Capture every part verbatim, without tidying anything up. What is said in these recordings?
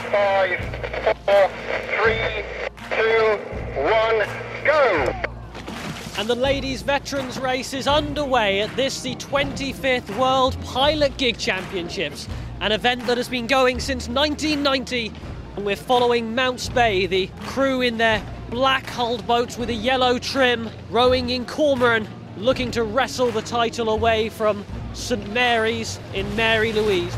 Five, four, three, two, one, go! And the ladies' veterans race is underway at this, the twenty-fifth World Pilot Gig Championships, an event that has been going since nineteen ninety. And we're following Mounts Bay, the crew in their black hulled boats with a yellow trim, rowing in Cormoran, looking to wrestle the title away from St Mary's in Mary Louise.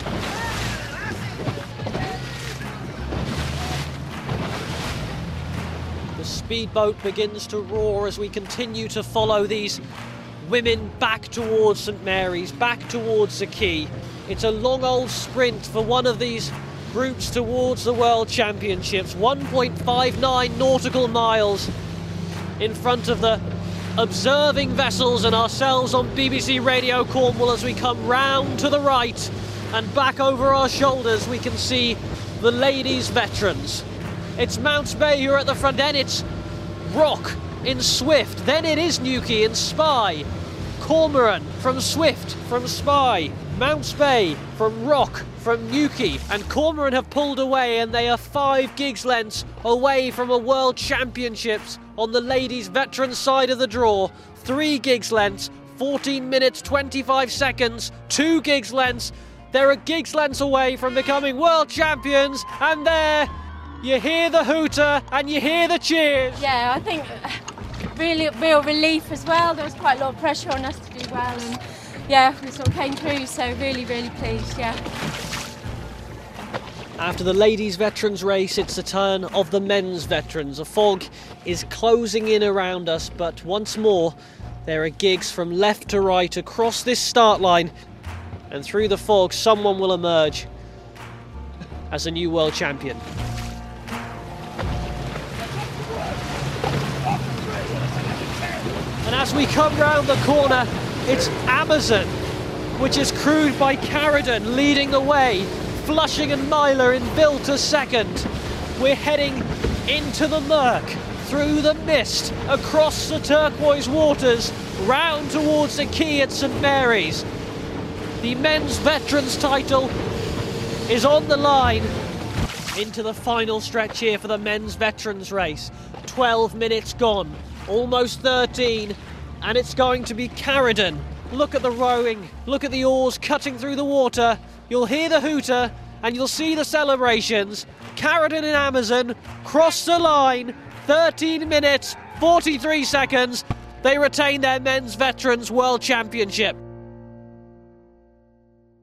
The speedboat begins to roar as we continue to follow these women back towards St Mary's, back towards the quay. It's a long old sprint for one of these groups towards the World Championships. one point five nine nautical miles in front of the observing vessels and ourselves on B B C Radio Cornwall as we come round to the right and back over our shoulders we can see the ladies' veterans. It's Mounts Bay who are at the front end, it's Rock in Swift, then it is Newquay in Spy, Cormoran from Swift, from Spy, Mounts Bay from Rock, from Newquay, and Cormoran have pulled away and they are five gigs lengths away from a World Championships on the ladies' veteran side of the draw. Three gigs lengths, fourteen minutes, twenty-five seconds, two gigs lengths. They're a gigs lengths away from becoming world champions, and there you hear the hooter and you hear the cheers. Yeah, I think really real relief as well. There was quite a lot of pressure on us to do well, and yeah, we sort of came through, so really, really pleased, yeah. After the ladies' veterans race, it's the turn of the men's veterans. A fog is closing in around us, but once more, there are gigs from left to right across this start line, and through the fog, someone will emerge as a new world champion. And as we come round the corner, it's Amazon, which is crewed by Caradon, leading the way. Flushing and Myler in built a second. We're heading into the murk, through the mist, across the turquoise waters, round towards the quay at St Mary's. The men's veterans title is on the line. Into the final stretch here for the men's veterans race. twelve minutes gone, almost thirteen, and it's going to be Caradon. Look at the rowing, look at the oars cutting through the water. You'll hear the hooter and you'll see the celebrations. Caradon and Amazon cross the line, thirteen minutes, forty-three seconds. They retain their men's veterans world championship.